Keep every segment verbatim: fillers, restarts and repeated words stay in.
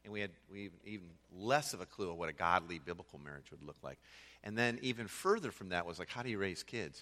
and we had we even less of a clue of what a godly biblical marriage would look like. And then even further from that was like, how do you raise kids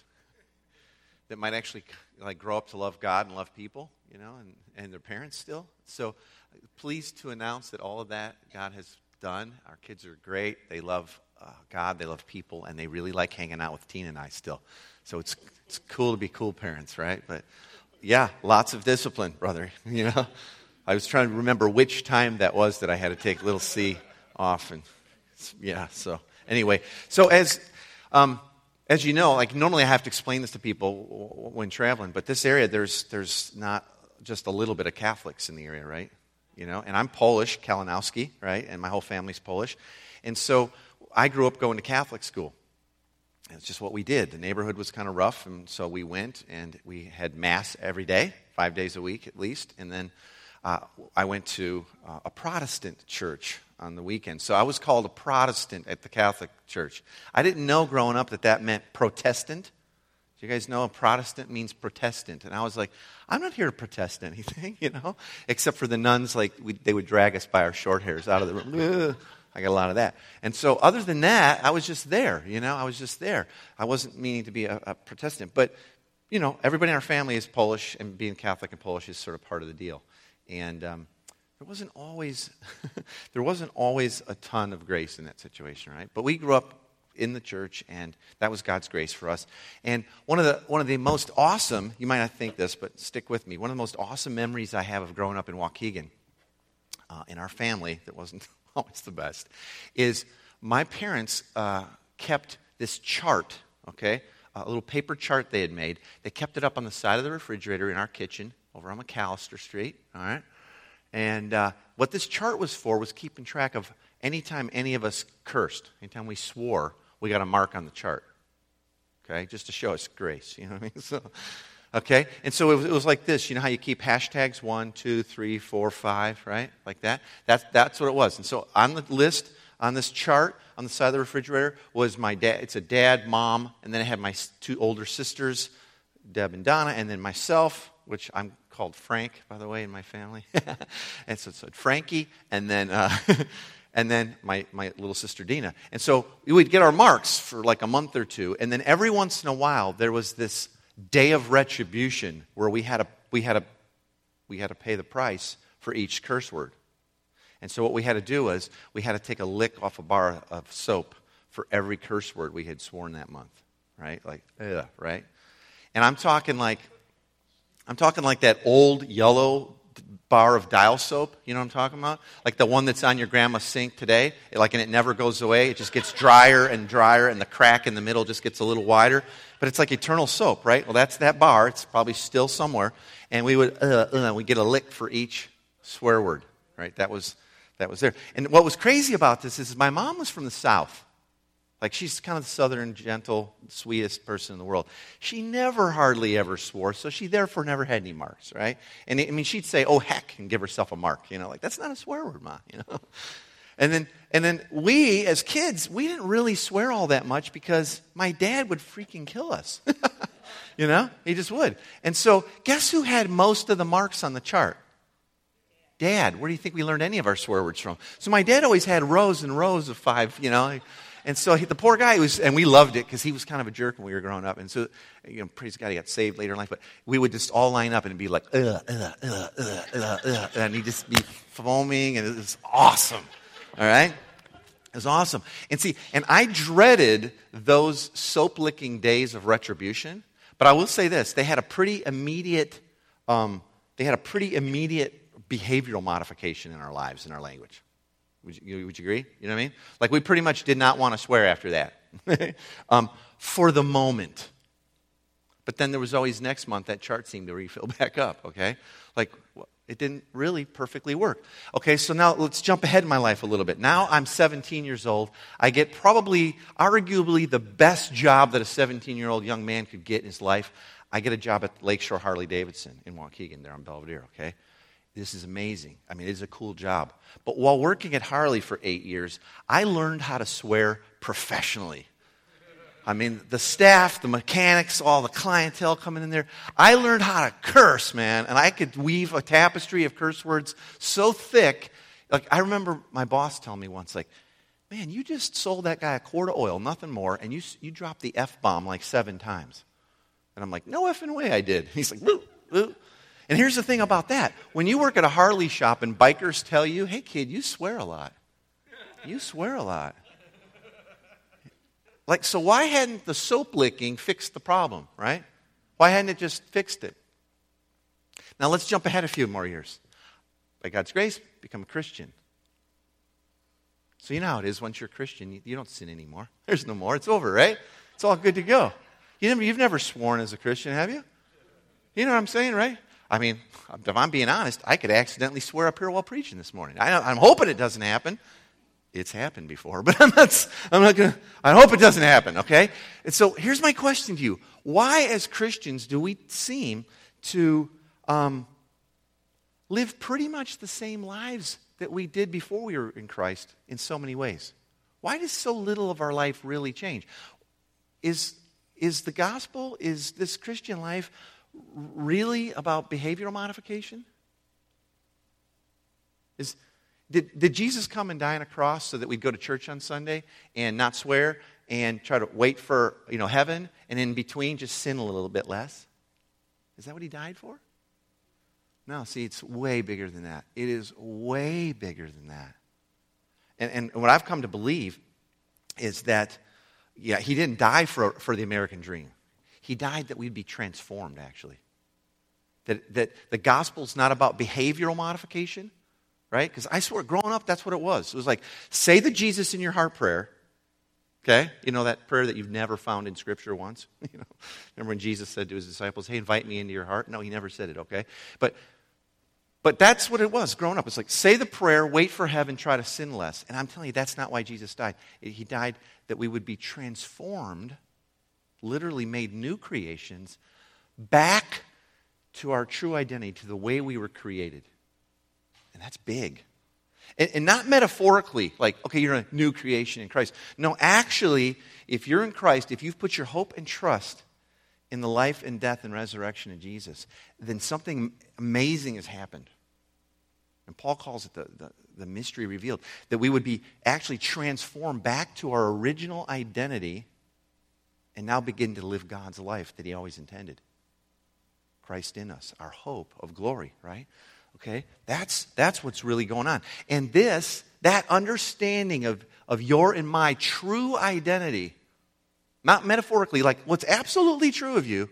that might actually like grow up to love God and love people, you know, and, and their parents still? So pleased to announce that all of that God has done. Our kids are great. They love uh, God, they love people, and they really like hanging out with Tina and I still. So it's it's cool to be cool parents, right? But yeah, lots of discipline, brother, you know. I was trying to remember which time that was that I had to take little C off, and yeah, so anyway. So as um, as you know, like normally I have to explain this to people when traveling, but this area, there's there's not just a little bit of Catholics in the area, right? You know, and I'm Polish, Kalinowski, right? And my whole family's Polish. And so I grew up going to Catholic school. It's just what we did. The neighborhood was kind of rough, and so we went, and we had Mass every day, five days a week at least. And then uh, I went to uh, a Protestant church on the weekend. So I was called a Protestant at the Catholic church. I didn't know growing up that that meant Protestant. Do you guys know a Protestant means Protestant? And I was like, I'm not here to protest anything, you know, except for the nuns, like we, they would drag us by our short hairs out of the room. Ugh. I got a lot of that. And so other than that, I was just there, you know, I was just there. I wasn't meaning to be a, a Protestant. But, you know, everybody in our family is Polish, and being Catholic and Polish is sort of part of the deal. And um, there wasn't always, there wasn't always a ton of grace in that situation, right? But we grew up in the church, and that was God's grace for us. And one of the one of the most awesome, you might not think this, but stick with me, one of the most awesome memories I have of growing up in Waukegan, uh, in our family, that wasn't always the best, is my parents uh, kept this chart, okay, a little paper chart they had made. They kept it up on the side of the refrigerator in our kitchen over on McAllister Street, all right? And uh, what this chart was for was keeping track of anytime any of us cursed, anytime we swore, we got a mark on the chart, okay, just to show us grace, you know what I mean? So, okay, and so it was, it was like this. You know how you keep hashtags one, two, three, four, five, right? Like that. That's that's what it was. And so on the list, on this chart, on the side of the refrigerator, was my dad. It's a dad, mom, and then I had my two older sisters, Deb and Donna, and then myself, which I'm called Frank, by the way, in my family. And so it's Frankie, and then uh, and then my, my little sister Dina. And so we would get our marks for like a month or two, and then every once in a while there was this day of retribution where we had a we had a we had to pay the price for each curse word. And so what we had to do was we had to take a lick off a bar of soap for every curse word we had sworn that month, right? Like, ugh, right? And I'm talking like I'm talking like that old yellow bar of dial soap, you know what I'm talking about? Like the one that's on your grandma's sink today, like, and it never goes away. It just gets drier and drier, and the crack in the middle just gets a little wider. But it's like eternal soap, right? Well, that's that bar. It's probably still somewhere. And we would, uh, uh, we get a lick for each swear word, right? That was that was there. And what was crazy about this is my mom was from the South. Like, she's kind of the southern, gentle, sweetest person in the world. She never hardly ever swore, so she therefore never had any marks, right? And I mean, she'd say, oh, heck, and give herself a mark, you know, like, that's not a swear word, Ma, you know? And then, and then we, as kids, we didn't really swear all that much because my dad would freaking kill us, you know? He just would. And so, guess who had most of the marks on the chart? Dad. Where do you think we learned any of our swear words from? So my dad always had rows and rows of five, you know? And so he, the poor guy was, and we loved it because he was kind of a jerk when we were growing up. And so, you know, praise God, he got saved later in life. But we would just all line up and it'd be like, ugh, ugh, ugh, ugh, ugh, ugh, and he'd just be foaming, and it was awesome. All right? It was awesome. And see, and I dreaded those soap-licking days of retribution. But I will say this: they had a pretty immediate, um, they had a pretty immediate behavioral modification in our lives, in our language. Would you, would you agree? You know what I mean? Like, we pretty much did not want to swear after that. um, for the moment. But then there was always next month that chart seemed to refill back up, okay? Like, it didn't really perfectly work. Okay, so now let's jump ahead in my life a little bit. Now I'm seventeen years old. I get probably, arguably, the best job that a seventeen-year-old young man could get in his life. I get a job at Lakeshore Harley-Davidson in Waukegan there on Belvedere, okay? This is amazing. I mean, it is a cool job. But while working at Harley for eight years, I learned how to swear professionally. I mean, the staff, the mechanics, all the clientele coming in there, I learned how to curse, man. And I could weave a tapestry of curse words so thick, Like, I remember my boss telling me once, like, man, you just sold that guy a quart of oil, nothing more, and you you dropped the F-bomb like seven times. And I'm like, no effing way I did. He's like, woo, woo. And here's the thing about that. When you work at a Harley shop and bikers tell you, hey, kid, you swear a lot. You swear a lot. Like, so why hadn't the soap licking fixed the problem, right? Why hadn't it just fixed it? Now, let's jump ahead a few more years. By God's grace, become a Christian. So you know how it is once you're a Christian, you, you don't sin anymore. There's no more. It's over, right? It's all good to go. You never, you've never sworn as a Christian, have you? You know what I'm saying, right? I mean, if I'm being honest, I could accidentally swear up here while preaching this morning. I, I'm hoping it doesn't happen. It's happened before, but I'm not, I'm not going to, I hope it doesn't happen, okay? And so here's my question to you. Why, as Christians, do we seem to um, live pretty much the same lives that we did before we were in Christ in so many ways? Why does so little of our life really change? Is, is the gospel, is this Christian life really about behavioral modification? Is... Did, did Jesus come and die on a cross so that we'd go to church on Sunday and not swear and try to wait for, you know, heaven, and in between just sin a little bit less? Is that what he died for? No, see, it's way bigger than that. It is way bigger than that. And, and what I've come to believe is that, yeah, he didn't die for, for the American dream. He died that we'd be transformed, actually. That, that the gospel's not about behavioral modification. Right? Because I swear, growing up, that's what it was. It was like, say the Jesus in your heart prayer. Okay? You know that prayer that you've never found in Scripture once? You know, remember when Jesus said to his disciples, hey, invite me into your heart? No, he never said it, okay? But but that's what it was growing up. It's like, say the prayer, wait for heaven, try to sin less. And I'm telling you, that's not why Jesus died. He died that we would be transformed, literally made new creations, back to our true identity, to the way we were created. And that's big. And, and not metaphorically, like, okay, you're a new creation in Christ. No, actually, if you're in Christ, if you've put your hope and trust in the life and death and resurrection of Jesus, then something amazing has happened. And Paul calls it the, the, the mystery revealed, that we would be actually transformed back to our original identity and now begin to live God's life that he always intended. Christ in us, our hope of glory, right? Okay, that's that's what's really going on. And this, that understanding of, of your and my true identity, not metaphorically, like what's absolutely true of you,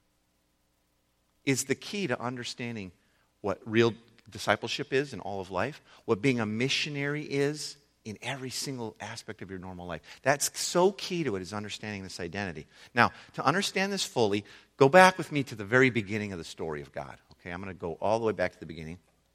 is the key to understanding what real discipleship is in all of life, what being a missionary is in every single aspect of your normal life. That's so key to it, is understanding this identity. Now, to understand this fully, go back with me to the very beginning of the story of God. Okay, I'm going to go all the way back to the beginning.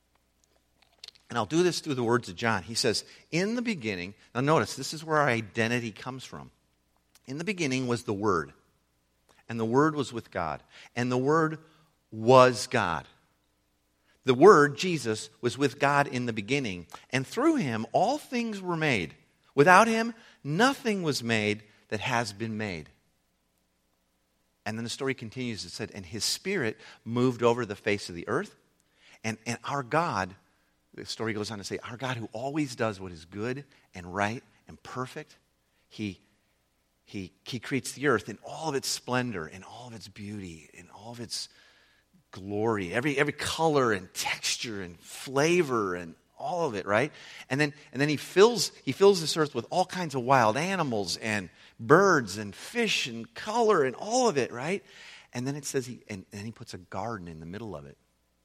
And I'll do this through the words of John. He says, in the beginning, now notice, this is where our identity comes from. In the beginning was the Word. And the Word was with God. And the Word was God. The Word, Jesus, was with God in the beginning. And through him, all things were made. Without him, nothing was made that has been made. And then the story continues. It said, and his Spirit moved over the face of the earth. And, and our God, the story goes on to say, our God who always does what is good and right and perfect, he, he, he creates the earth in all of its splendor, in all of its beauty, in all of its glory, every, every color and texture and flavor and all of it, right? And then, and then he fills, he fills this earth with all kinds of wild animals and birds and fish and color and all of it, right? And then it says, he and, and he puts a garden in the middle of it.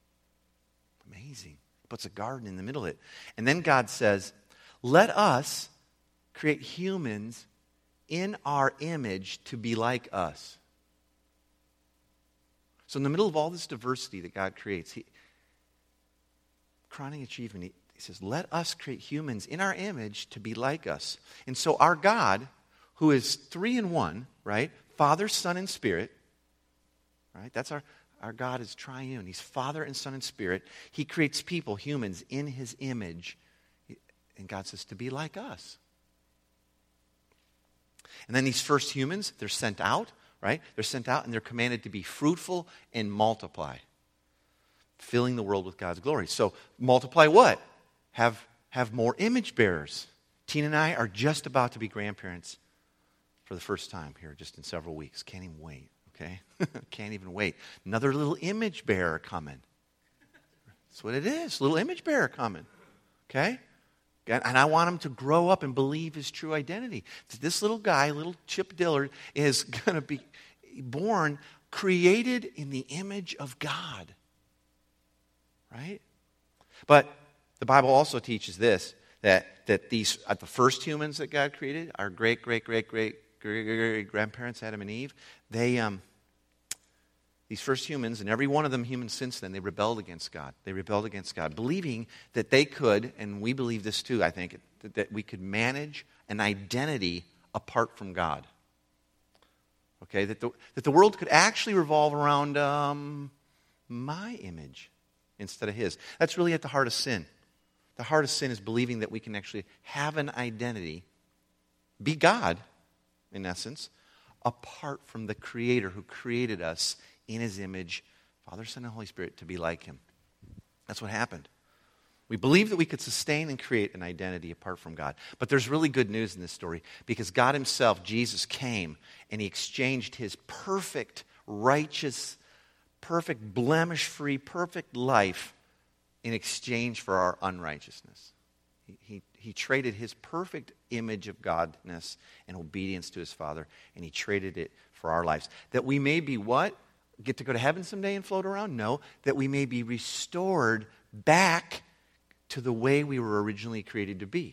Amazing. He puts a garden in the middle of it. And then God says, let us create humans in our image to be like us. So in the middle of all this diversity that God creates, he, crowning achievement, he, he says, let us create humans in our image to be like us. And so our God, who is three in one, right? Father, Son, and Spirit, right? That's our, our God is triune. He's Father and Son and Spirit. He creates people, humans, in his image. And God says, to be like us. And then these first humans, they're sent out, right? They're sent out and they're commanded to be fruitful and multiply, filling the world with God's glory. So multiply what? Have have more image bearers. Tina and I are just about to be grandparents for the first time here, just in several weeks. Can't even wait, okay? Can't even wait. Another little image bearer coming. That's what it is, little image bearer coming, okay? And I want him to grow up and believe his true identity. This little guy, little Chip Dillard, is going to be born, created in the image of God, right? But the Bible also teaches this, that, that these, uh, the first humans that God created, our great, great, great, great, great, great, great grandparents, Adam and Eve, they, um, these first humans, and every one of them humans since then, they rebelled against God. They rebelled against God, believing that they could, and we believe this too, I think, that, that we could manage an identity apart from God. Okay, that the, that the world could actually revolve around um, my image instead of his. That's really at the heart of sin. The heart of sin is believing that we can actually have an identity, be God, in essence, apart from the Creator who created us in his image, Father, Son, and Holy Spirit, to be like him. That's what happened. We believe that we could sustain and create an identity apart from God. But there's really good news in this story, because God himself, Jesus, came and he exchanged his perfect, righteous, perfect, blemish-free, perfect life in exchange for our unrighteousness. He, he, he traded his perfect image of godness and obedience to his Father, and he traded it for our lives. That we may be what? Get to go to heaven someday and float around? No. That we may be restored back to the way we were originally created to be.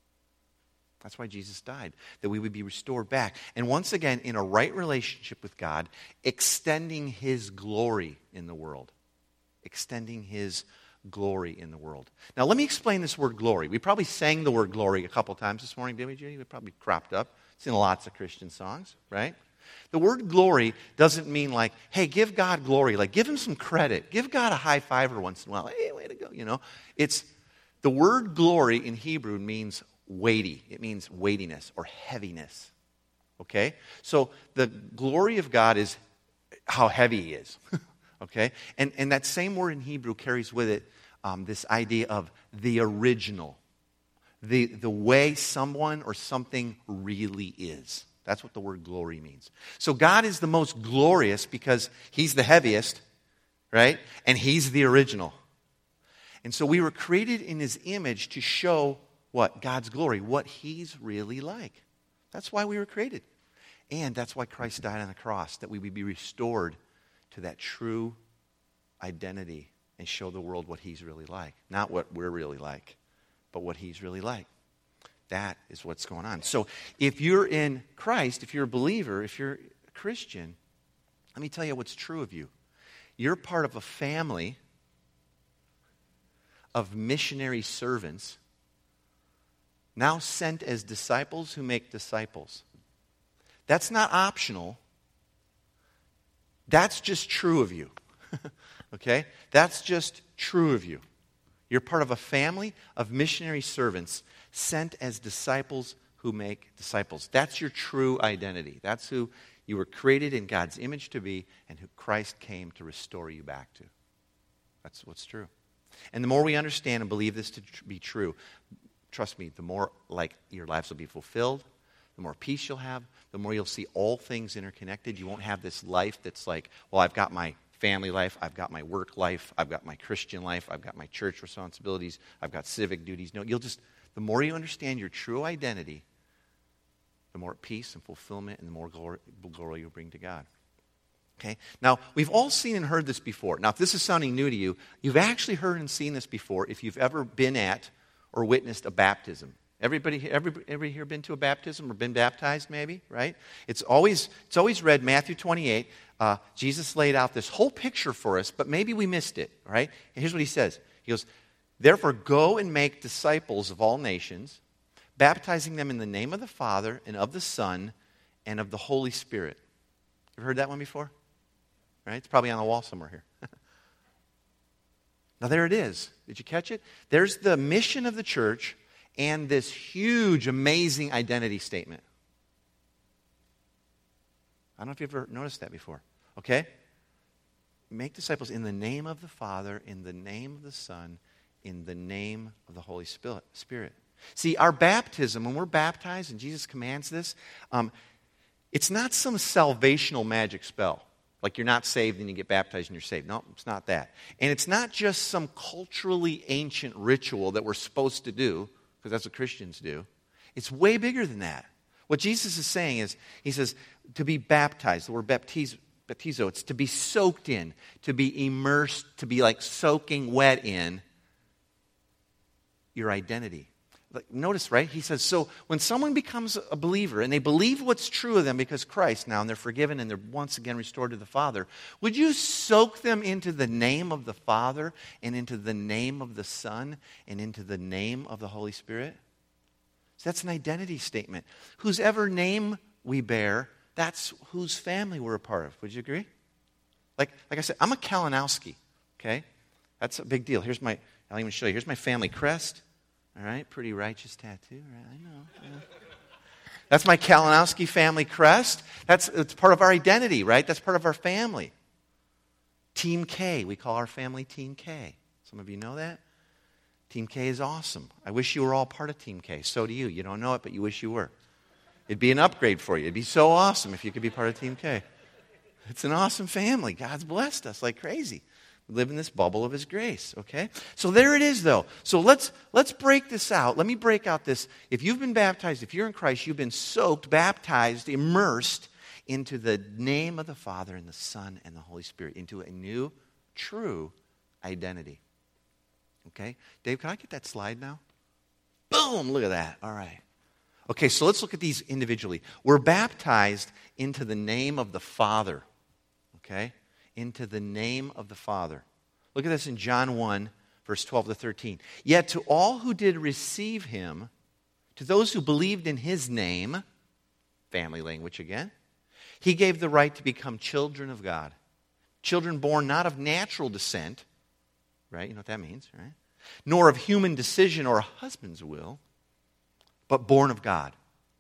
That's why Jesus died, that we would be restored back. And once again, in a right relationship with God, extending his glory in the world. Extending his glory in the world. Now, let me explain this word glory. We probably sang the word glory a couple times this morning, didn't we, Judy? We probably cropped up. It's in lots of Christian songs, right? The word glory doesn't mean like, hey, give God glory. Like, give him some credit. Give God a high fiver once in a while. Hey, way to go, you know. It's, the word glory in Hebrew means weighty. It means weightiness or heaviness. Okay? So the glory of God is how heavy he is. Okay? And, and that same word in Hebrew carries with it um, this idea of the original. The, the way someone or something really is. That's what the word glory means. So God is the most glorious because he's the heaviest, right? And he's the original. And so we were created in his image to show what? God's glory, what he's really like. That's why we were created. And that's why Christ died on the cross, that we would be restored to that true identity and show the world what he's really like. Not what we're really like, but what he's really like. That is what's going on. So if you're in Christ, if you're a believer, if you're a Christian, let me tell you what's true of you. You're part of a family of missionary servants now sent as disciples who make disciples. That's not optional. That's just true of you. Okay? That's just true of you. You're part of a family of missionary servants sent as disciples who make disciples. That's your true identity. That's who you were created in God's image to be and who Christ came to restore you back to. That's what's true. And the more we understand and believe this to be true, trust me, the more like your lives will be fulfilled, the more peace you'll have, the more you'll see all things interconnected. You won't have this life that's like, well, I've got my family life, I've got my work life, I've got my Christian life, I've got my church responsibilities, I've got civic duties. No, you'll just, the more you understand your true identity, the more peace and fulfillment and the more glory, glory you'll bring to God. Okay? Now, we've all seen and heard this before. Now, if this is sounding new to you, you've actually heard and seen this before if you've ever been at or witnessed a baptism. Everybody, everybody, everybody here been to a baptism or been baptized maybe, right? It's always, it's always read Matthew twenty-eight. Uh, Jesus laid out this whole picture for us, but maybe we missed it, right? And here's what he says. He goes, therefore go and make disciples of all nations, baptizing them in the name of the Father and of the Son and of the Holy Spirit. Ever heard that one before? Right? It's probably on the wall somewhere here. Now there it is. Did you catch it? There's the mission of the church and this huge, amazing identity statement. I don't know if you've ever noticed that before. Okay? Make disciples in the name of the Father, in the name of the Son, in the name of the Holy Spirit. See, our baptism, when we're baptized, and Jesus commands this, um, it's not some salvational magic spell. Like you're not saved and you get baptized and you're saved. No, it's not that. And it's not just some culturally ancient ritual that we're supposed to do, because that's what Christians do. It's way bigger than that. What Jesus is saying is, he says, to be baptized, the word baptizo, baptizo, it's to be soaked in, to be immersed, to be like soaking wet in your identity. Like, notice, right? He says, so when someone becomes a believer and they believe what's true of them because Christ now, and they're forgiven and they're once again restored to the Father, would you soak them into the name of the Father and into the name of the Son and into the name of the Holy Spirit? So that's an identity statement. Whosever name we bear, that's whose family we're a part of. Would you agree? Like, like I said, I'm a Kalinowski, okay? That's a big deal. Here's my, I'll even show you. Here's my family crest. All right, pretty righteous tattoo, right? I know. Yeah. That's my Kalinowski family crest. That's it's part of our identity, right? That's part of our family. Team K, we call our family Team K. Some of you know that? Team K is awesome. I wish you were all part of Team K. So do you. You don't know it, but you wish you were. It'd be an upgrade for you. It'd be so awesome if you could be part of Team K. It's an awesome family. God's blessed us like crazy. Live in this bubble of His grace, okay? So there it is, though. So let's let's break this out. Let me break out this. If you've been baptized, if you're in Christ, you've been soaked, baptized, immersed into the name of the Father and the Son and the Holy Spirit, into a new, true identity. Okay? Dave, can I get that slide now? Boom! Look at that. All right. Okay, so let's look at these individually. We're baptized into the name of the Father, okay? Into the name of the Father. Look at this in John one, verse twelve to thirteen. Yet to all who did receive Him, to those who believed in His name, family language again, He gave the right to become children of God. Children born not of natural descent, right? You know what that means, right? Nor of human decision or a husband's will, but born of God.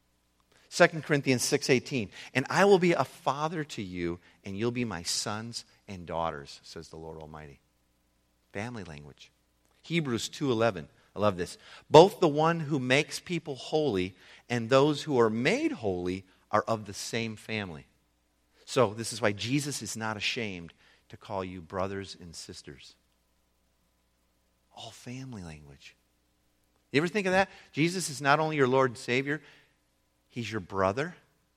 Second Corinthians six eighteen, and I will be a father to you, and you'll be my sons and daughters, says the Lord Almighty. Family language. Hebrews two eleven, I love this. Both the one who makes people holy and those who are made holy are of the same family. So this is why Jesus is not ashamed to call you brothers and sisters. All family language. You ever think of that? Jesus is not only your Lord and Savior, He's your brother,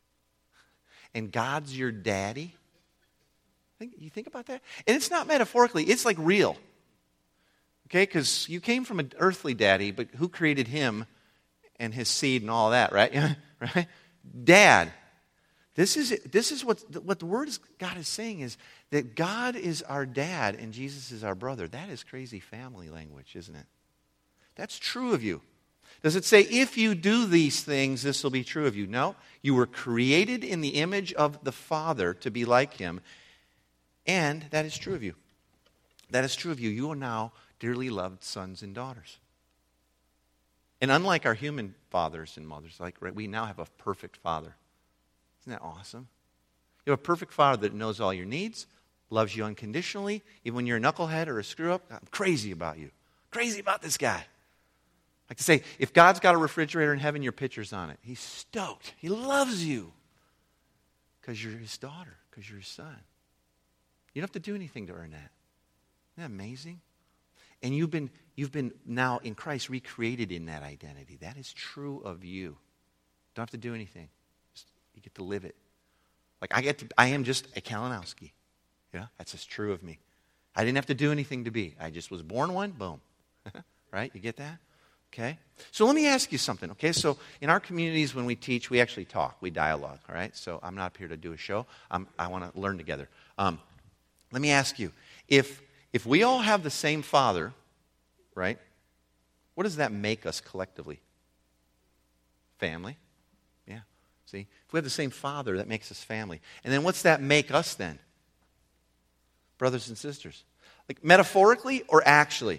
and God's your daddy. Think, you think about that? And it's not metaphorically, it's like real. Okay, because you came from an earthly daddy, but who created him and his seed and all that, right? Right? Dad. This is this is what what the word of God is saying is that God is our dad and Jesus is our brother. That is crazy family language, isn't it? That's true of you. Does it say, if you do these things, this will be true of you? No. You were created in the image of the Father to be like Him, and that is true of you. That is true of you. You are now dearly loved sons and daughters. And unlike our human fathers and mothers, like right, we now have a perfect Father. Isn't that awesome? You have a perfect Father that knows all your needs, loves you unconditionally, even when you're a knucklehead or a screw-up. I'm crazy about you. Crazy about this guy. Like to say, if God's got a refrigerator in heaven, your picture's on it. He's stoked. He loves you because you're His daughter, because you're His son. You don't have to do anything to earn that. Isn't that amazing? And you've been, you've been now in Christ recreated in that identity. That is true of you. Don't have to do anything. Just, you get to live it. Like I get to, I am just a Kalinowski. Yeah, that's just true of me. I didn't have to do anything to be. I just was born one, boom. Right? You get that? Okay? So let me ask you something, okay? So in our communities when we teach, we actually talk. We dialogue, all right? So I'm not here to do a show. I'm, I want to learn together. Um, let me ask you, if if we all have the same Father, right, what does that make us collectively? Family. Yeah. See? If we have the same Father, that makes us family. And then what's that make us then? Brothers and sisters. Like metaphorically or actually?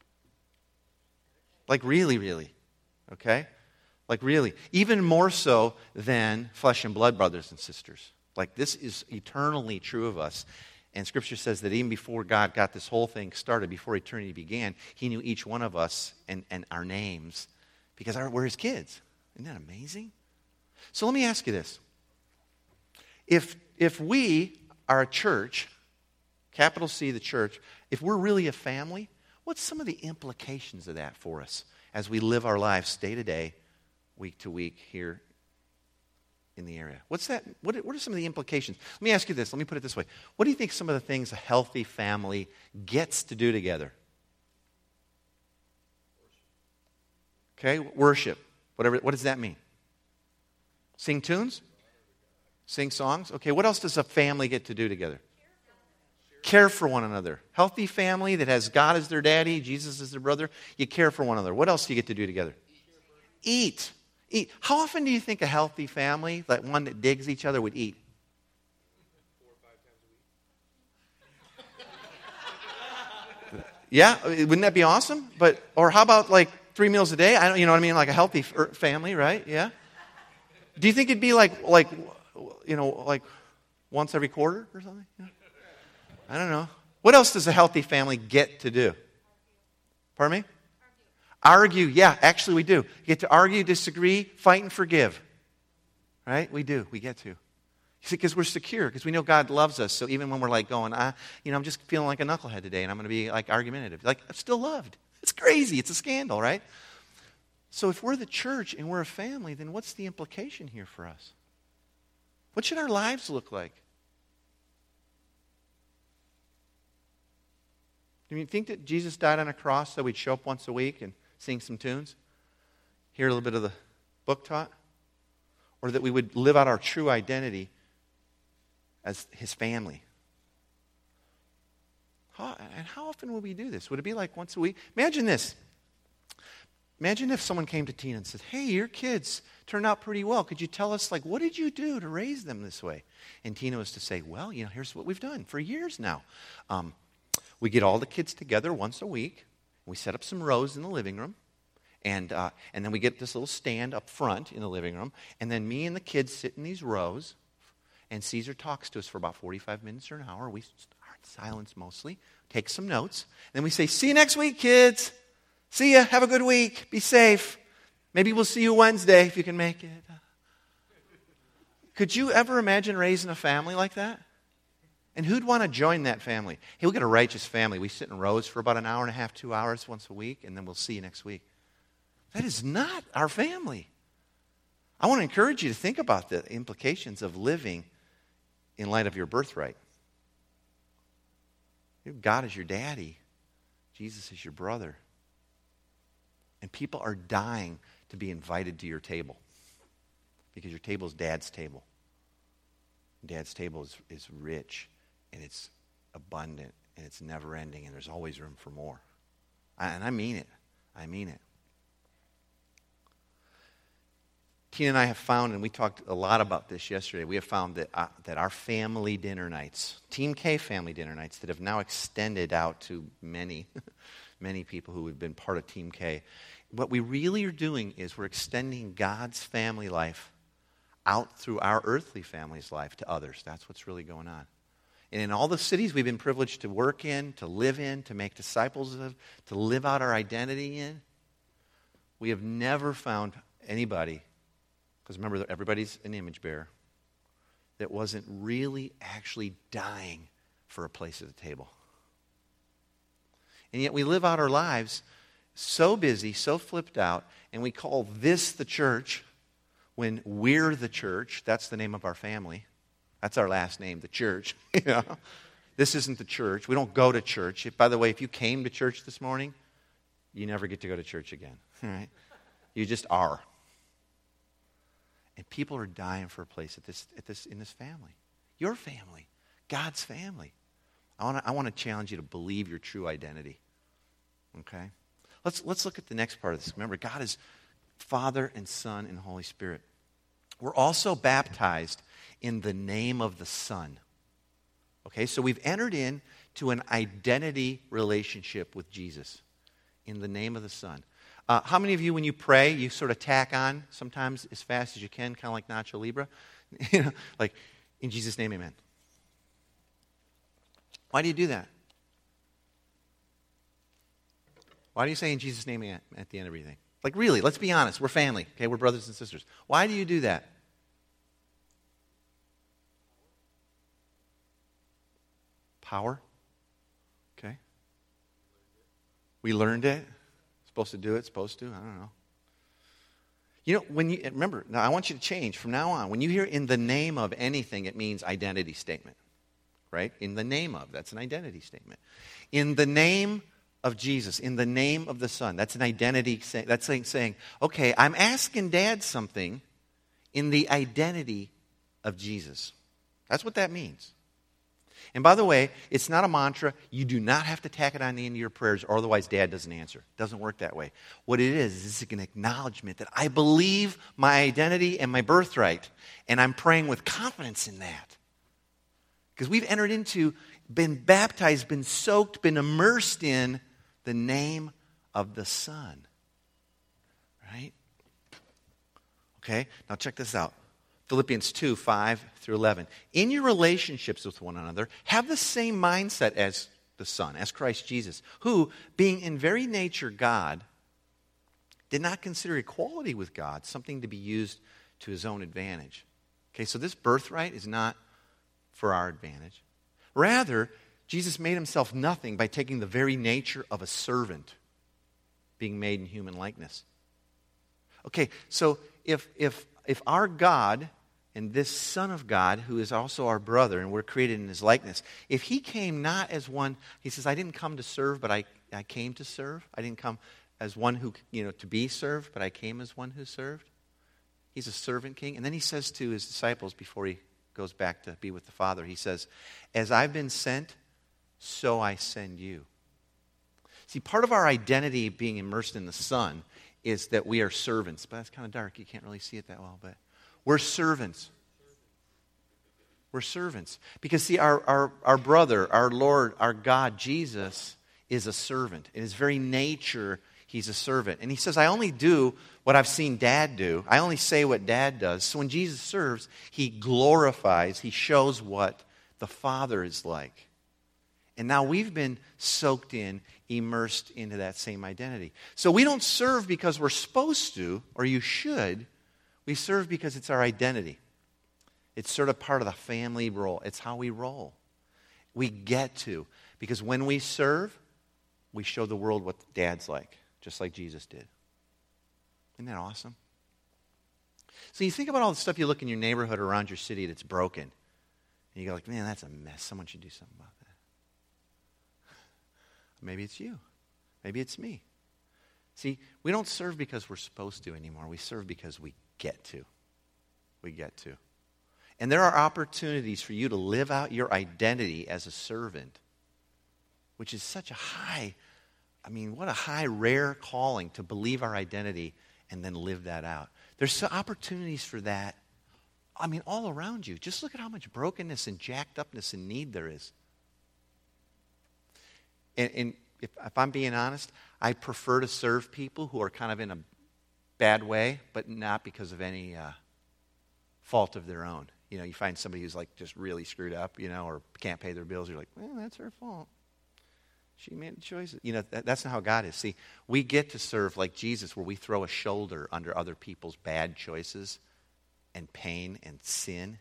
Like really, really, okay? Like really. Even more so than flesh and blood brothers and sisters. Like this is eternally true of us. And Scripture says that even before God got this whole thing started, before eternity began, he knew each one of us and, and our names because our, we're his kids. Isn't that amazing? So let me ask you this. If, if we are a church, capital C, the church, if we're really a family, what's some of the implications of that for us as we live our lives day to day, week to week here in the area? What's that? What, what are some of the implications? Let me ask you this. Let me put it this way. What do you think some of the things a healthy family gets to do together? Okay, worship. Whatever. What does that mean? Sing tunes? Sing songs? Okay, what else does a family get to do together? Care for one another. Healthy family that has God as their daddy, Jesus as their brother, you care for one another. What else do you get to do together? Eat. Eat. How often do you think a healthy family, like one that digs each other, would eat? Four or five times a week. Yeah, wouldn't that be awesome? But or how about like three meals a day? I don't, you know what I mean, like a healthy family, right? Yeah. Do you think it'd be like like you know like once every quarter or something? Yeah. I don't know. What else does a healthy family get to do? Pardon me? Argue. Argue. Yeah, actually we do. You get to argue, disagree, fight, and forgive. Right? We do. We get to. You see, because we're secure, because we know God loves us. So even when we're like going, I, you know, I'm just feeling like a knucklehead today, and I'm going to be like argumentative. Like, I'm still loved. It's crazy. It's a scandal, right? So if we're the church and we're a family, then what's the implication here for us? What should our lives look like? Do you think that Jesus died on a cross so we'd show up once a week and sing some tunes? Hear a little bit of the book taught? Or that we would live out our true identity as his family? How, and how often would we do this? Would it be like once a week? Imagine this. Imagine if someone came to Tina and said, hey, your kids turned out pretty well. Could you tell us, like, what did you do to raise them this way? And Tina was to say, well, you know, here's what we've done for years now. Um, we get all the kids together once a week. We set up some rows in the living room. And, uh, and then we get this little stand up front in the living room. And then me and the kids sit in these rows. And Caesar talks to us for about forty-five minutes or an hour. We are in silence mostly. Take some notes. And then we say, see you next week, kids. See ya. Have a good week. Be safe. Maybe we'll see you Wednesday if you can make it. Could you ever imagine raising a family like that? And who'd want to join that family? Hey, we got a righteous family. We sit in rows for about an hour and a half, two hours once a week, and then we'll see you next week. That is not our family. I want to encourage you to think about the implications of living in light of your birthright. God is your daddy. Jesus is your brother. And people are dying to be invited to your table because your table is Dad's table. Dad's table is, is rich, and it's abundant, and it's never-ending, and there's always room for more. I, and I mean it. I mean it. Tina and I have found, and we talked a lot about this yesterday, we have found that, uh, that our family dinner nights, Team K family dinner nights, that have now extended out to many, many people who have been part of Team K, what we really are doing is we're extending God's family life out through our earthly family's life to others. That's what's really going on. And in all the cities we've been privileged to work in, to live in, to make disciples of, to live out our identity in, we have never found anybody, because remember that everybody's an image bearer, that wasn't really actually dying for a place at the table. And yet we live out our lives so busy, so flipped out, and we call this the church when we're the church. That's the name of our family. That's our last name, the church. You know? This isn't the church. We don't go to church. If, by the way, if you came to church this morning, you never get to go to church again. All right? You just are. And people are dying for a place at this, at this, in this family. Your family. God's family. I want to I want to challenge you to believe your true identity. Okay? Let's, let's look at the next part of this. Remember, God is Father and Son and Holy Spirit. We're also baptized in the name of the Son. Okay, so we've entered into an identity relationship with Jesus in the name of the Son. Uh, how many of you, when you pray, you sort of tack on sometimes as fast as you can, kind of like Nacho Libre? You know, like, in Jesus' name, amen. Why do you do that? Why do you say in Jesus' name at, at the end of everything? Like really, let's be honest. We're family, okay? We're brothers and sisters. Why do you do that? Power? Okay. We learned it. Supposed to do it, supposed to, I don't know. You know, when you, remember, now I want you to change from now on. When you hear in the name of anything, it means identity statement, right? In the name of, that's an identity statement. In the name of Jesus, in the name of the Son, that's an identity, that's like saying, okay, I'm asking Dad something in the identity of Jesus. That's what that means. And by the way, it's not a mantra. You do not have to tack it on the end of your prayers, or otherwise Dad doesn't answer. It doesn't work that way. What it is, is an acknowledgement that I believe my identity and my birthright, and I'm praying with confidence in that. Because we've entered into, been baptized, been soaked, been immersed in the name of the Son. Right? Okay, now check this out. Philippians two, five through eleven. In your relationships with one another, have the same mindset as the Son, as Christ Jesus, who, being in very nature God, did not consider equality with God something to be used to his own advantage. Okay, so this birthright is not for our advantage. Rather, Jesus made himself nothing by taking the very nature of a servant, being made in human likeness. Okay, so if if if our God and this Son of God, who is also our brother, and we're created in his likeness, if he came not as one, he says, I didn't come to serve, but I, I came to serve. I didn't come as one who, you know, to be served, but I came as one who served. He's a servant king. And then he says to his disciples before he goes back to be with the Father, he says, as I've been sent, so I send you. See, part of our identity being immersed in the Son is that we are servants. But that's kind of dark. You can't really see it that well. But we're servants. We're servants. Because, see, our, our, our brother, our Lord, our God, Jesus, is a servant. In his very nature, he's a servant. And he says, I only do what I've seen Dad do. I only say what Dad does. So when Jesus serves, he glorifies, he shows what the Father is like. And now we've been soaked in, immersed into that same identity. So we don't serve because we're supposed to, or you should. We serve because it's our identity. It's sort of part of the family role. It's how we roll. We get to. Because when we serve, we show the world what Dad's like, just like Jesus did. Isn't that awesome? So you think about all the stuff you look in your neighborhood or around your city that's broken. And you go like, man, that's a mess. Someone should do something about that. Maybe it's you. Maybe it's me. See, we don't serve because we're supposed to anymore. We serve because we get to. We get to. And there are opportunities for you to live out your identity as a servant, which is such a high, I mean, what a high, rare calling to believe our identity and then live that out. There's opportunities for that, I mean, all around you. Just look at how much brokenness and jacked upness and need there is. And, and if, if I'm being honest, I prefer to serve people who are kind of in a bad way, but not because of any uh, fault of their own. You know, you find somebody who's like just really screwed up, you know, or can't pay their bills. You're like, well, that's her fault. She made choices. You know, that, that's not how God is. See, we get to serve like Jesus, where we throw a shoulder under other people's bad choices and pain and sin.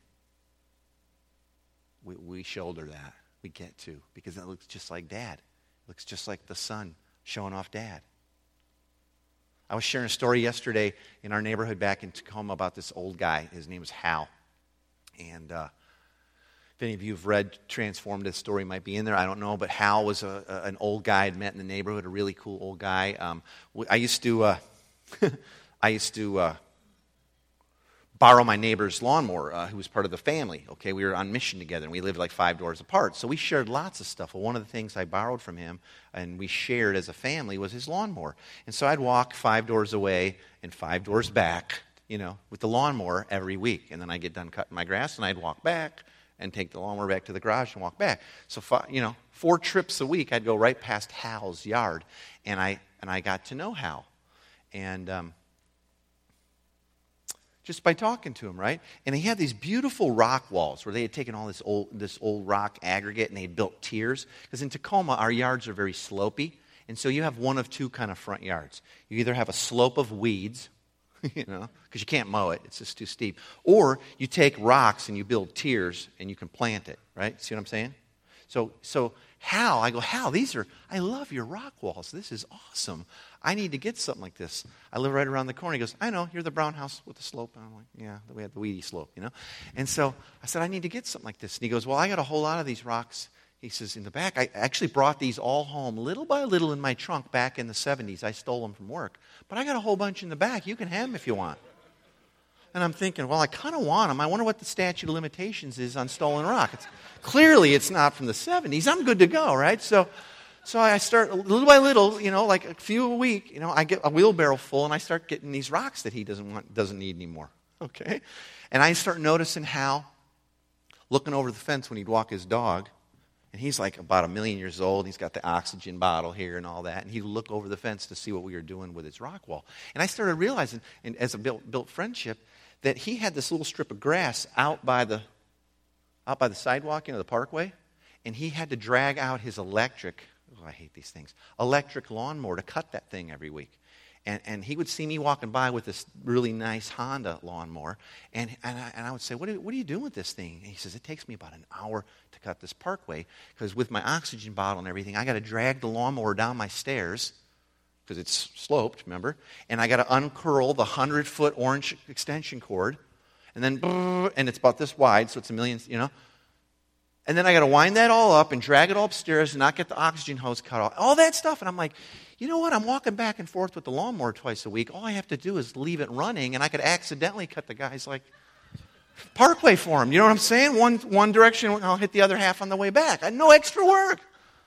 We, we shoulder that. We get to, because that looks just like Dad. Looks just like the Son showing off Dad. I was sharing a story yesterday in our neighborhood back in Tacoma about this old guy. His name was Hal. And uh, if any of you have read Transformed, this story might be in there. I don't know. But Hal was a, a, an old guy I'd met in the neighborhood, a really cool old guy. Um, I used to, uh, I used to uh, borrow my neighbor's lawnmower, uh, who was part of the family. Okay, we were on mission together, and we lived like five doors apart. So we shared lots of stuff. Well, one of the things I borrowed from him, and we shared as a family, was his lawnmower. And so I'd walk five doors away and five doors back, you know, with the lawnmower every week. And then I'd get done cutting my grass, and I'd walk back and take the lawnmower back to the garage and walk back. So, you know, four trips a week, I'd go right past Hal's yard, and I and I got to know Hal. And um, just by talking to him, right? And he had these beautiful rock walls where they had taken all this old this old rock aggregate and they had built tiers. Because in Tacoma, our yards are very slopey. And so you have one of two kind of front yards. You either have a slope of weeds, you know, because you can't mow it. It's just too steep. Or you take rocks and you build tiers and you can plant it, right? See what I'm saying? So, so Hal, I go, Hal, these are, I love your rock walls. This is awesome. I need to get something like this. I live right around the corner. He goes, I know, you're the brown house with the slope. And I'm like, yeah, we had the weedy slope, you know. And so I said, I need to get something like this. And he goes, well, I got a whole lot of these rocks. He says, in the back, I actually brought these all home little by little in my trunk back in the seventies. I stole them from work. But I got a whole bunch in the back. You can have them if you want. And I'm thinking, well, I kind of want them. I wonder what the statute of limitations is on stolen rock. It's, clearly, it's not from the seventies. I'm good to go, right? So so I start, little by little, you know, like a few a week, you know, I get a wheelbarrow full, and I start getting these rocks that he doesn't want, doesn't need anymore, okay? And I start noticing Hal looking over the fence when he'd walk his dog, and he's like about a million years old. He's got the oxygen bottle here and all that, and he'd look over the fence to see what we were doing with his rock wall. And I started realizing, and as a built, built friendship, that he had this little strip of grass out by the out by the sidewalk, you know, the parkway, and he had to drag out his electric, oh, I hate these things, electric lawnmower to cut that thing every week. And and he would see me walking by with this really nice Honda lawnmower, and and I, and I would say, what are, what are you doing with this thing? And he says, it takes me about an hour to cut this parkway, because with my oxygen bottle and everything, I got to drag the lawnmower down my stairs, because it's sloped, remember? And I got to uncurl the hundred-foot orange extension cord, and then, and it's about this wide, so it's a million, you know. And then I got to wind that all up and drag it all upstairs and not get the oxygen hose cut off. All that stuff. And I'm like, you know what? I'm walking back and forth with the lawnmower twice a week. All I have to do is leave it running, and I could accidentally cut the guy's, like, parkway for him. You know what I'm saying? One, one direction, I'll hit the other half on the way back. I had no extra work.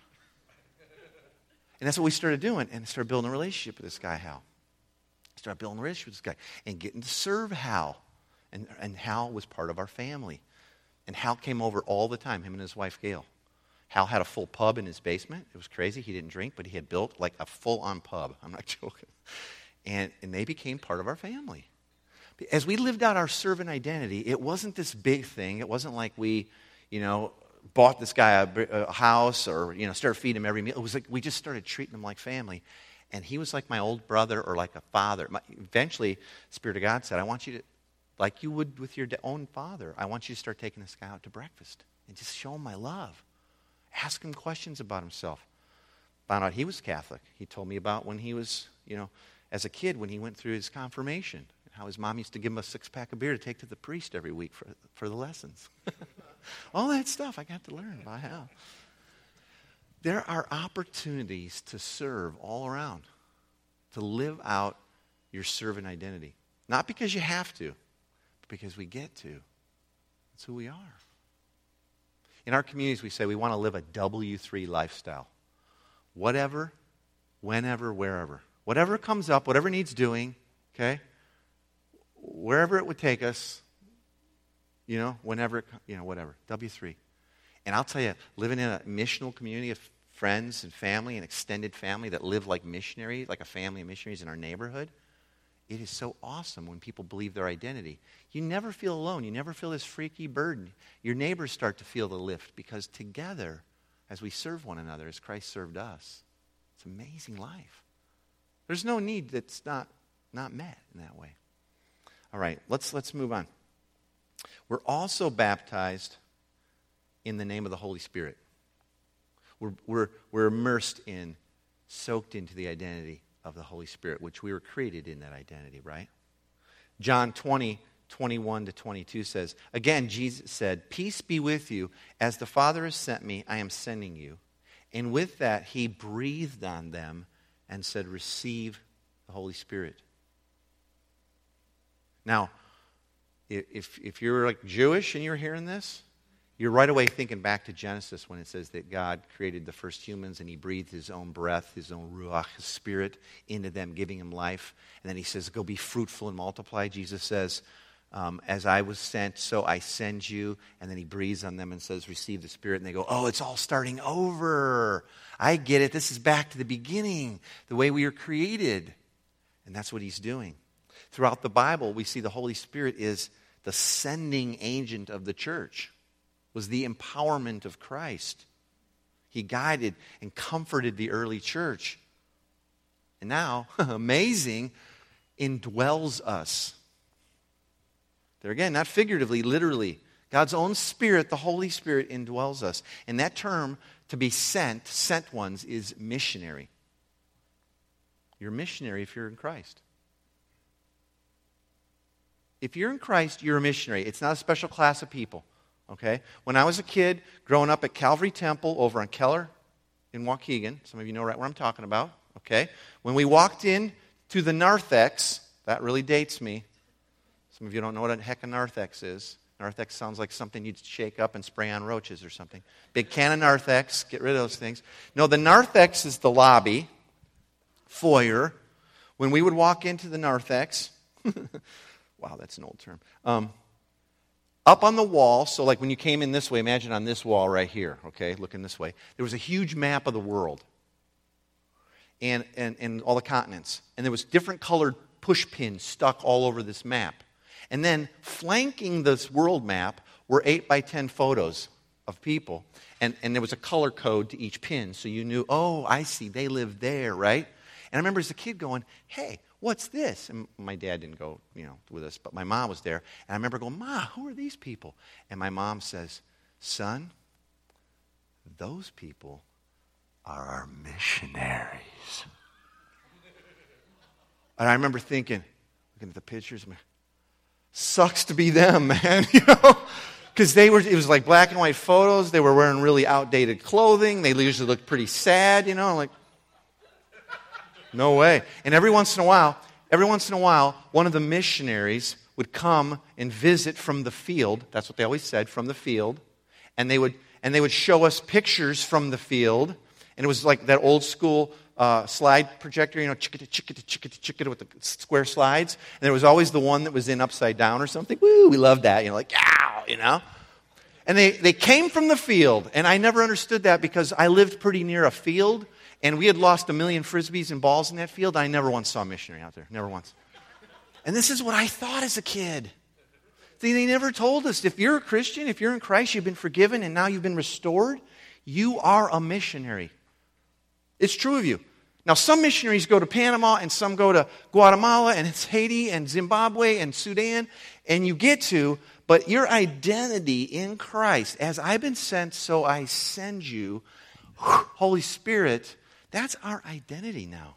And that's what we started doing, and I started building a relationship with this guy, Hal. I started building a relationship with this guy and getting to serve Hal. And, and Hal was part of our family. And Hal came over all the time, him and his wife, Gail. Hal had a full pub in his basement. It was crazy. He didn't drink, but he had built like a full-on pub. I'm not joking. And, and they became part of our family. As we lived out our servant identity, it wasn't this big thing. It wasn't like we, you know, bought this guy a, a house or, you know, started feeding him every meal. It was like we just started treating him like family. And he was like my old brother or like a father. My, eventually, the Spirit of God said, I want you to, like you would with your own father, I want you to start taking this guy out to breakfast and just show him my love. Ask him questions about himself. Found out he was Catholic. He told me about when he was, you know, as a kid when he went through his confirmation, and how his mom used to give him a six-pack of beer to take to the priest every week for, for the lessons. All that stuff I got to learn about Hal. There are opportunities to serve all around, to live out your servant identity. Not because you have to, but because we get to. That's who we are. In our communities, we say we want to live a W three lifestyle. Whatever, whenever, wherever. Whatever comes up, whatever needs doing, okay? Wherever it would take us, you know, whenever, it, you know, whatever. W three. And I'll tell you, living in a missional community of friends and family and extended family that live like missionaries, like a family of missionaries in our neighborhood, it is so awesome when people believe their identity. You never feel alone. You never feel this freaky burden. Your neighbors start to feel the lift because together, as we serve one another, as Christ served us, it's an amazing life. There's no need that's not, not met in that way. All right, let's, let's move on. We're also baptized in the name of the Holy Spirit. We're, we're, we're immersed in, soaked into the identity of the Holy Spirit, which we were created in that identity, right? John twenty, twenty-one to twenty-two says, again, Jesus said, peace be with you. As the Father has sent me, I am sending you. And with that, he breathed on them and said, receive the Holy Spirit. Now, if, if you're like Jewish and you're hearing this, you're right away thinking back to Genesis when it says that God created the first humans and he breathed his own breath, his own ruach, his spirit into them, giving them life. And then he says, go be fruitful and multiply. Jesus says, um, as I was sent, so I send you. And then he breathes on them and says, receive the Spirit. And they go, oh, it's all starting over. I get it. This is back to the beginning, the way we were created. And that's what he's doing. Throughout the Bible, we see the Holy Spirit is the sending agent of the church, was the empowerment of Christ. He guided and comforted the early church. And now, amazing, indwells us. There again, not figuratively, literally. God's own Spirit, the Holy Spirit, indwells us. And that term, to be sent, sent ones, is missionary. You're a missionary if you're in Christ. If you're in Christ, you're a missionary. It's not a special class of people. Okay? When I was a kid, growing up at Calvary Temple over on Keller in Waukegan, some of you know right where I'm talking about. Okay? When we walked in to the narthex, that really dates me. Some of you don't know what the heck a narthex is. Narthex sounds like something you'd shake up and spray on roaches or something. Big can of narthex, get rid of those things. No, the narthex is the lobby, foyer. When we would walk into the narthex, wow, that's an old term. Um, up on the wall, so like when you came in this way, imagine on this wall right here, okay, looking this way, there was a huge map of the world and, and, and all the continents. And there was different colored push pins stuck all over this map. And then flanking this world map were eight by ten photos of people. And, and there was a color code to each pin, so you knew, oh, I see, they live there, right? And I remember as a kid going, hey, what's this? And my dad didn't go, you know, with us, but my mom was there. And I remember going, Ma, who are these people? And my mom says, son, those people are our missionaries. And I remember thinking, looking at the pictures, sucks to be them, man, you know? Because they were, it was like black and white photos. They were wearing really outdated clothing. They usually looked pretty sad, you know, like, no way. And every once in a while, every once in a while, one of the missionaries would come and visit from the field. That's what they always said, from the field. And they would and they would show us pictures from the field. And it was like that old school uh, slide projector, you know, chickadee, chickadee, chickadee, chickadee with the square slides. And there was always the one that was in upside down or something. Woo, we loved that. You know, like, yow, you know. And they, they came from the field. And I never understood that because I lived pretty near a field. And we had lost a million Frisbees and balls in that field. I never once saw a missionary out there. Never once. And this is what I thought as a kid. See, they never told us, if you're a Christian, if you're in Christ, you've been forgiven and now you've been restored, you are a missionary. It's true of you. Now, some missionaries go to Panama and some go to Guatemala and it's Haiti and Zimbabwe and Sudan. And you get to, but your identity in Christ, as I've been sent, so I send you, Holy Spirit, that's our identity now.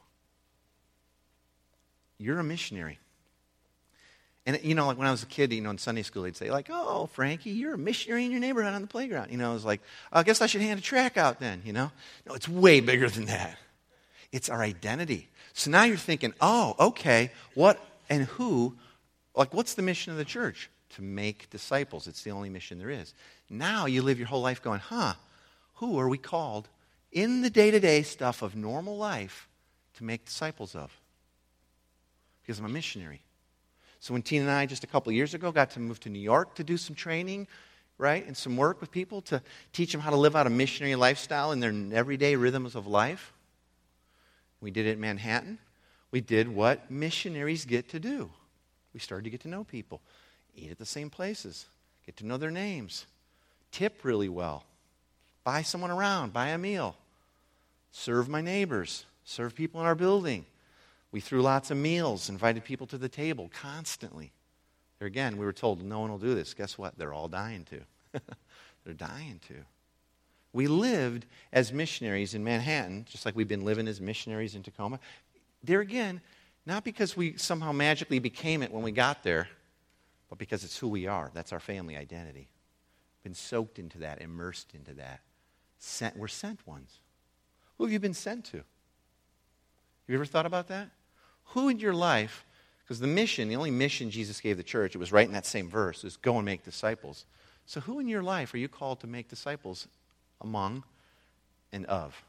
You're a missionary. And, you know, like when I was a kid, you know, in Sunday school, they'd say, like, oh, Frankie, you're a missionary in your neighborhood on the playground. You know, I was like, I guess I should hand a track out then, you know. No, it's way bigger than that. It's our identity. So now you're thinking, oh, okay, what and who, like, what's the mission of the church? To make disciples. It's the only mission there is. Now you live your whole life going, huh, who are we called in the day-to-day stuff of normal life to make disciples of? Because I'm a missionary. So when Tina and I, just a couple of years ago, got to move to New York to do some training, right, and some work with people to teach them how to live out a missionary lifestyle in their everyday rhythms of life, we did it in Manhattan. We did what missionaries get to do. We started to get to know people, eat at the same places, get to know their names, tip really well, buy someone around, buy a meal, serve my neighbors, serve people in our building. We threw lots of meals, invited people to the table constantly. There again, we were told no one will do this. Guess what? They're all dying to. They're dying to. We lived as missionaries in Manhattan, just like we've been living as missionaries in Tacoma. There again, not because we somehow magically became it when we got there, but because it's who we are. That's our family identity. Been soaked into that, immersed into that. Sent, we're sent ones. Who have you been sent to? Have you ever thought about that? Who in your life, because the mission, the only mission Jesus gave the church, it was right in that same verse, is go and make disciples. So who in your life are you called to make disciples among and of?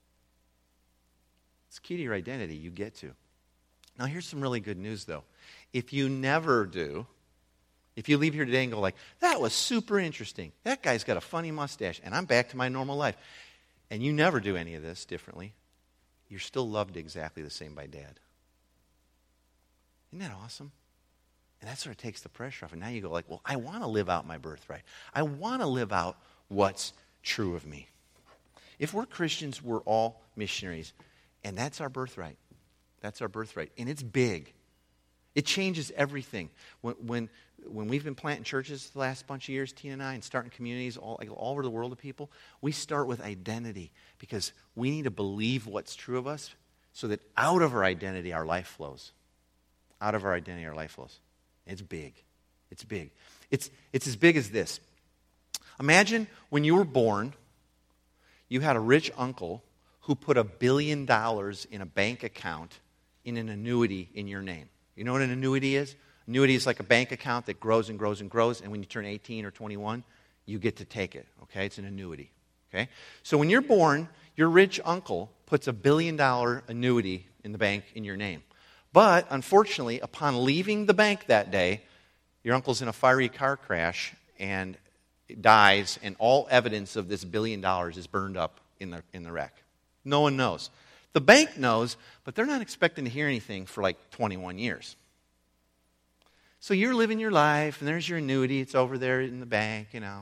It's key to your identity. You get to. Now here's some really good news though. If you never do, if you leave here today and go like, that was super interesting. That guy's got a funny mustache and I'm back to my normal life. And you never do any of this differently, you're still loved exactly the same by Dad. Isn't that awesome? And that sort of takes the pressure off. And now you go like, well, I want to live out my birthright. I want to live out what's true of me. If we're Christians, we're all missionaries. And that's our birthright. That's our birthright. And it's big. It changes everything. When, when, when we've been planting churches the last bunch of years, Tina and I, and starting communities all, like, all over the world of people, we start with identity because we need to believe what's true of us so that out of our identity, our life flows. Out of our identity, our life flows. It's big. It's big. It's, it's as big as this. Imagine when you were born, you had a rich uncle who put a billion dollars in a bank account in an annuity in your name. You know what an annuity is? Annuity is like a bank account that grows and grows and grows, and when you turn eighteen or twenty-one, you get to take it, okay? It's an annuity, okay? So when you're born, your rich uncle puts a billion dollar annuity in the bank in your name. But, unfortunately, upon leaving the bank that day, your uncle's in a fiery car crash and dies, and all evidence of this billion dollars is burned up in the, in the wreck. No one knows. The bank knows, but they're not expecting to hear anything for like twenty-one years. So you're living your life, and there's your annuity. It's over there in the bank, you know.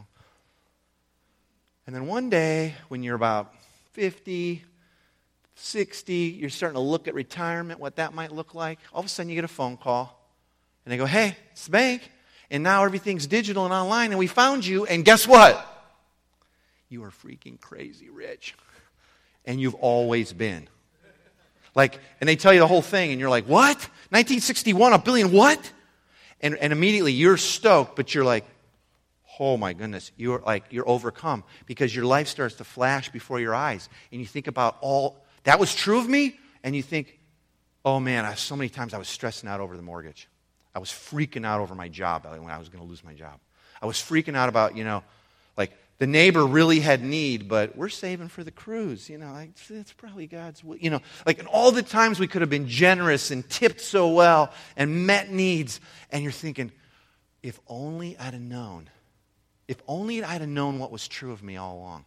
And then one day, when you're about fifty, sixty, you're starting to look at retirement, what that might look like. All of a sudden, you get a phone call, and they go, hey, it's the bank, and now everything's digital and online, and we found you, and guess what? You are freaking crazy rich. And you've always been. Like, and they tell you the whole thing, and you're like, what? nineteen sixty-one, a billion, what? And, and immediately you're stoked, but you're like, oh my goodness, you're like, you're overcome because your life starts to flash before your eyes. And you think about all, that was true of me? And you think, oh man, I, so many times I was stressing out over the mortgage. I was freaking out over my job when I was going to lose my job. I was freaking out about, you know, like, the neighbor really had need, but we're saving for the cruise. You know, like, it's probably God's will. You know, like, and all the times we could have been generous and tipped so well and met needs. And you're thinking, if only I'd have known. If only I'd have known what was true of me all along.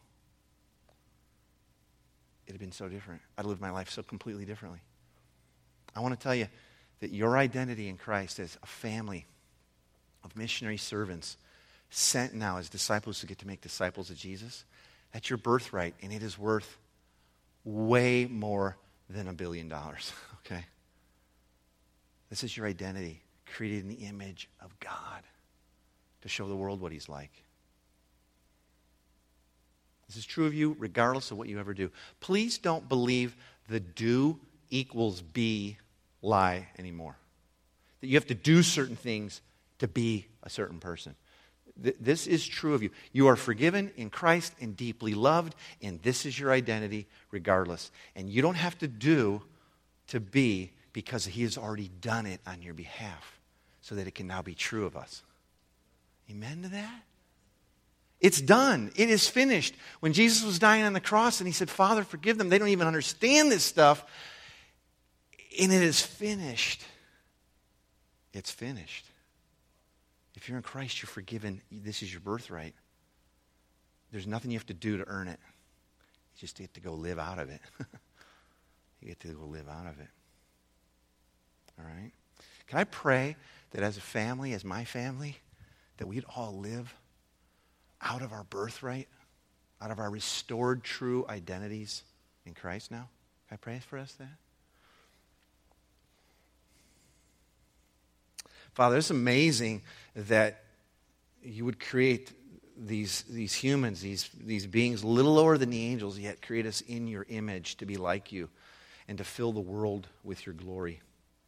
It'd have been so different. I'd lived my life so completely differently. I want to tell you that your identity in Christ as a family of missionary servants sent now as disciples who get to make disciples of Jesus, that's your birthright, and it is worth way more than a billion dollars, okay? This is your identity, created in the image of God to show the world what he's like. This is true of you regardless of what you ever do. Please don't believe the do equals be lie anymore. That you have to do certain things to be a certain person. This is true of you. You are forgiven in Christ and deeply loved, and this is your identity regardless. And you don't have to do to be because he has already done it on your behalf so that it can now be true of us. Amen to that? It's done. It is finished. When Jesus was dying on the cross and he said, Father, forgive them. They don't even understand this stuff. And it is finished. It's finished. If you're in Christ, you're forgiven. This is your birthright. There's nothing you have to do to earn it. You just get to go live out of it. You get to go live out of it. All right? Can I pray that as a family, as my family, that we'd all live out of our birthright, out of our restored true identities in Christ now? Can I pray for us that? Father, it's amazing that you would create these, these humans, these, these beings a little lower than the angels, yet create us in your image to be like you and to fill the world with your glory.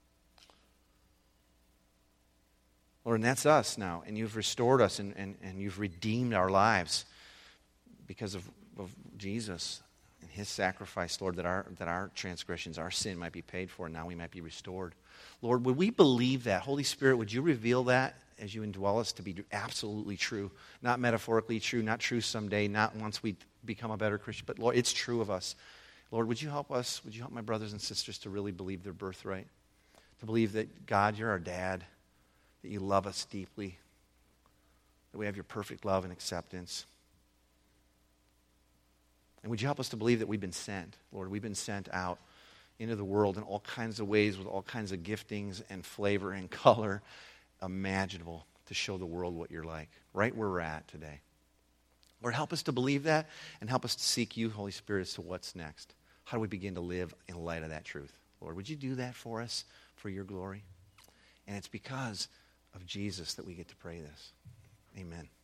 Lord, and that's us now, and you've restored us and, and, and you've redeemed our lives because of, of Jesus and his sacrifice, Lord, that our, that our transgressions, our sin might be paid for, and now we might be restored. Lord, would we believe that? Holy Spirit, would you reveal that as you indwell us to be absolutely true? Not metaphorically true, not true someday, not once we become a better Christian, but Lord, it's true of us. Lord, would you help us, would you help my brothers and sisters to really believe their birthright? To believe that, God, you're our dad, that you love us deeply, that we have your perfect love and acceptance. And would you help us to believe that we've been sent, Lord, we've been sent out into the world in all kinds of ways with all kinds of giftings and flavor and color imaginable to show the world what you're like, right where we're at today. Lord, help us to believe that and help us to seek you, Holy Spirit, as to what's next. How do we begin to live in light of that truth? Lord, would you do that for us for your glory? And it's because of Jesus that we get to pray this. Amen.